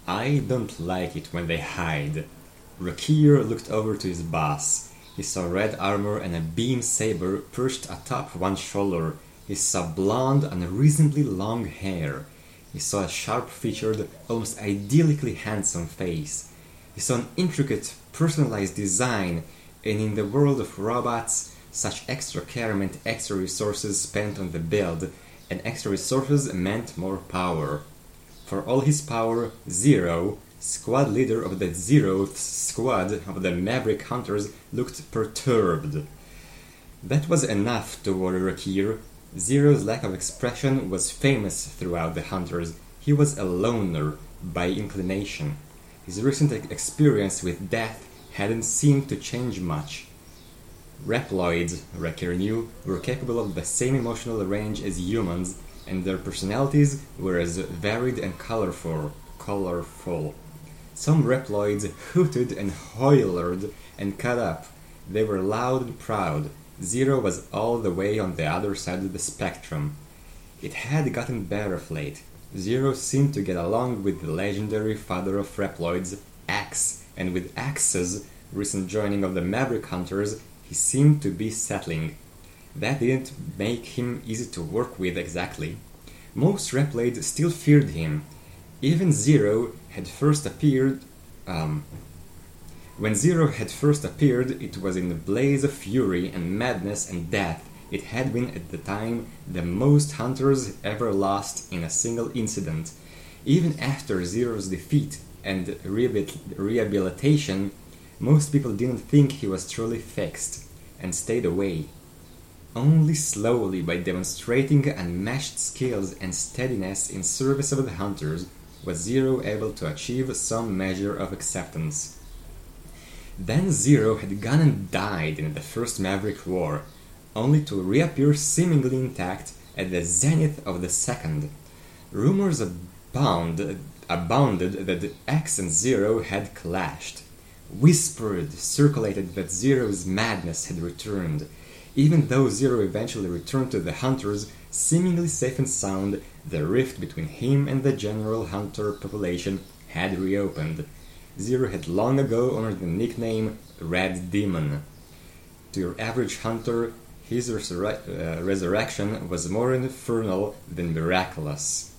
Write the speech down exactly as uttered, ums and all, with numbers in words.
I don't like it when they hide. Rakir looked over to his boss. He saw red armor and a beam saber perched atop one shoulder. He saw blonde, unreasonably long hair. He saw a sharp-featured, almost idyllically handsome face. He saw an intricate, personalized design, and in the world of robots, such extra care meant extra resources spent on the build, and extra resources meant more power. For all his power, Zero, squad leader of the zeroth squad of the Maverick Hunters, looked perturbed. That was enough to worry Rakir. Zero's lack of expression was famous throughout the Hunters. He was a loner by inclination. His recent experience with death hadn't seemed to change much. Reploids, Rakir knew, were capable of the same emotional range as humans, and their personalities were as varied and colorful. colorful. Some Reploids hooted and hoilered and cut up. They were loud and proud. Zero was all the way on the other side of the spectrum. It had gotten better of late. Zero seemed to get along with the legendary father of Reploids, Axe, and with Axe's recent joining of the Maverick Hunters, he seemed to be settling. That didn't make him easy to work with exactly. Most Reploids still feared him. Even Zero had first appeared... Um, when Zero had first appeared, it was in a blaze of fury and madness and death. It had been, at the time, the most hunters ever lost in a single incident. Even after Zero's defeat and rehabil- rehabilitation, most people didn't think he was truly fixed, and stayed away. Only slowly, by demonstrating unmatched skills and steadiness in service of the hunters, was Zero able to achieve some measure of acceptance. Then Zero had gone and died in the first Maverick War, only to reappear seemingly intact at the zenith of the second. Rumors abound, abounded that X and Zero had clashed. Whispered circulated that Zero's madness had returned. Even though Zero eventually returned to the Hunters, seemingly safe and sound, the rift between him and the general Hunter population had reopened. Zero had long ago earned the nickname Red Demon. To your average Hunter, his resurre- uh, resurrection was more infernal than miraculous.